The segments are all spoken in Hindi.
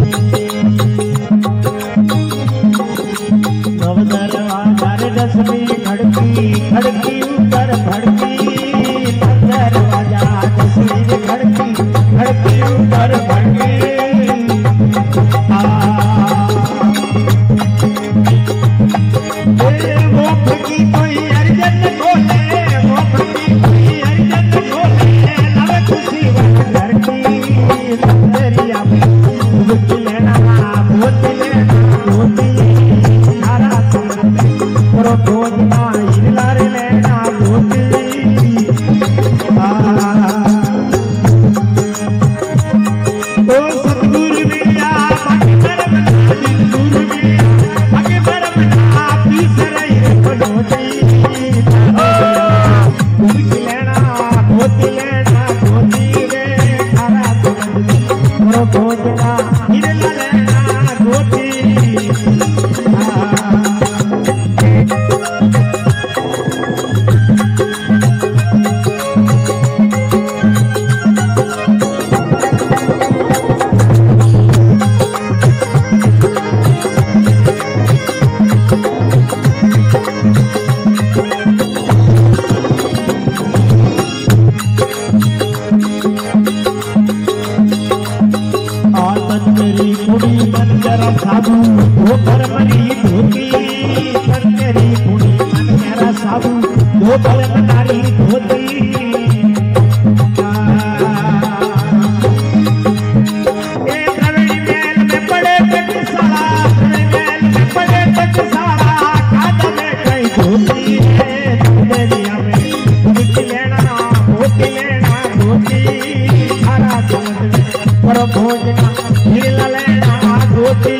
दसवीं खड़की खड़की ऊपर खड़की दरवाजा दसवीं खड़की खड़की ऊपर खड़की वो खड़की कोई अर्जन खोले वो खड़की कोई अर्जन खोले लव खुशी वन घर की दरिया में बुझ लेना मोती लेना मोती सारा करो खोजना हिलारे लेना मोती तो सतगुरु मिया बाकी परम गुरु मिया बाकी परम पीस रही बनोती लेना मोती रे सारा करो खोजना हिला लेना मोती साबू वो पर मरी धोती तेरी कुड़ी मन मेरा साबू वो पर मनारी धोती ए प्रवीण मेल में पड़े टकसाला प्रवीण मेल में पड़े टकसाला काद में कई धोती है दरिया में धोती लेना धोती हरा समझ पर भोजना हिला लेना धोती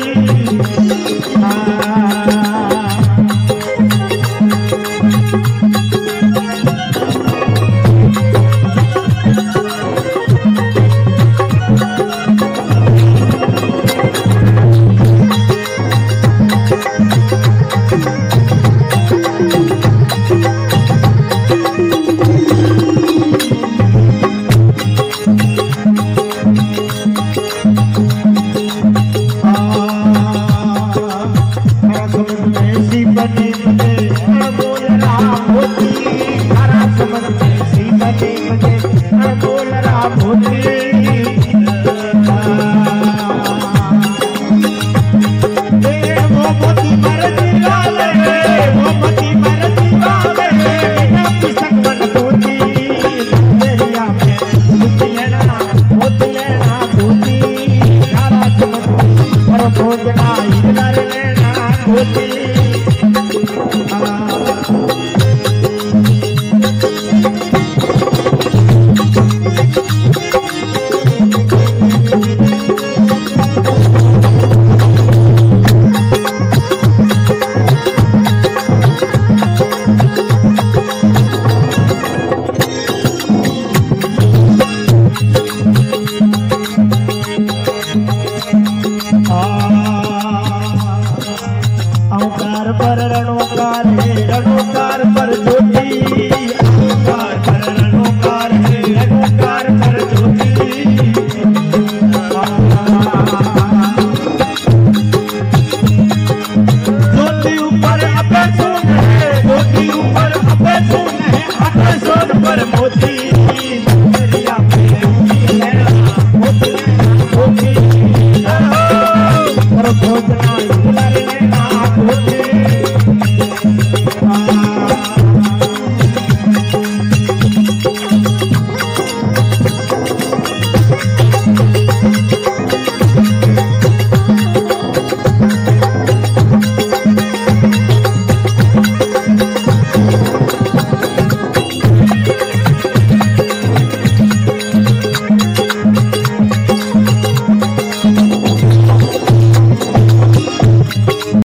भोजना